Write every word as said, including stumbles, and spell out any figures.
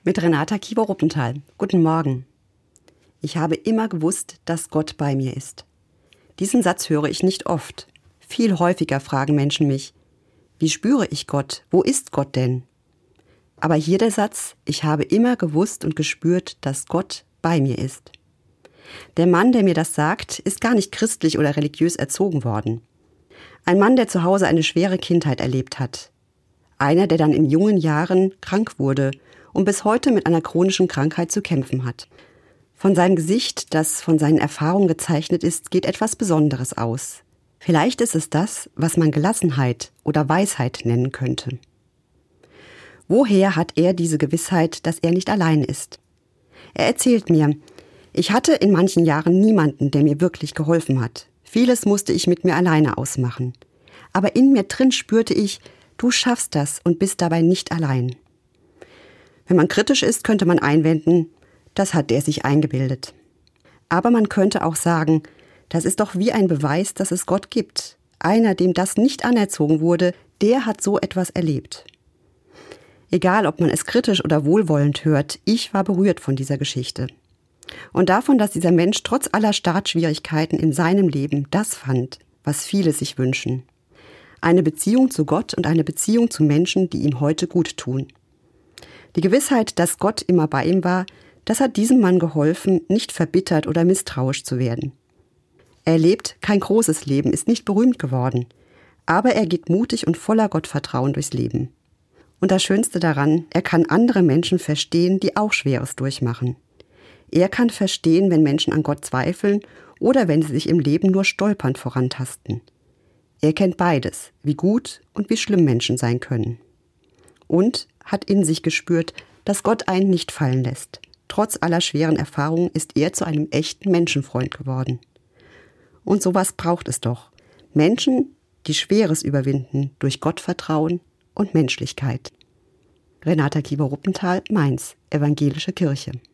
Mit Renata Kieber-Ruppenthal. Guten Morgen. Ich habe immer gewusst, dass Gott bei mir ist. Diesen Satz höre ich nicht oft. Viel häufiger fragen Menschen mich, wie spüre ich Gott? Wo ist Gott denn? Aber hier der Satz, ich habe immer gewusst und gespürt, dass Gott bei mir ist. Der Mann, der mir das sagt, ist gar nicht christlich oder religiös erzogen worden. Ein Mann, der zu Hause eine schwere Kindheit erlebt hat. Einer, der dann in jungen Jahren krank wurde und bis heute mit einer chronischen Krankheit zu kämpfen hat. Von seinem Gesicht, das von seinen Erfahrungen gezeichnet ist, geht etwas Besonderes aus. Vielleicht ist es das, was man Gelassenheit oder Weisheit nennen könnte. Woher hat er diese Gewissheit, dass er nicht allein ist? Er erzählt mir, ich hatte in manchen Jahren niemanden, der mir wirklich geholfen hat. Vieles musste ich mit mir alleine ausmachen. Aber in mir drin spürte ich, du schaffst das und bist dabei nicht allein. Wenn man kritisch ist, könnte man einwenden, das hat der sich eingebildet. Aber man könnte auch sagen, das ist doch wie ein Beweis, dass es Gott gibt. Einer, dem das nicht anerzogen wurde, der hat so etwas erlebt. Egal, ob man es kritisch oder wohlwollend hört, ich war berührt von dieser Geschichte. Und davon, dass dieser Mensch trotz aller Startschwierigkeiten in seinem Leben das fand, was viele sich wünschen. Eine Beziehung zu Gott und eine Beziehung zu Menschen, die ihm heute gut tun. Die Gewissheit, dass Gott immer bei ihm war, das hat diesem Mann geholfen, nicht verbittert oder misstrauisch zu werden. Er lebt kein großes Leben, ist nicht berühmt geworden, aber er geht mutig und voller Gottvertrauen durchs Leben. Und das Schönste daran, er kann andere Menschen verstehen, die auch Schweres durchmachen. Er kann verstehen, wenn Menschen an Gott zweifeln oder wenn sie sich im Leben nur stolpernd vorantasten. Er kennt beides, wie gut und wie schlimm Menschen sein können. Und hat in sich gespürt, dass Gott einen nicht fallen lässt. Trotz aller schweren Erfahrungen ist er zu einem echten Menschenfreund geworden. Und sowas braucht es doch. Menschen, die Schweres überwinden durch Gottvertrauen und Menschlichkeit. Renata Kieber-Ruppenthal, Mainz, Evangelische Kirche.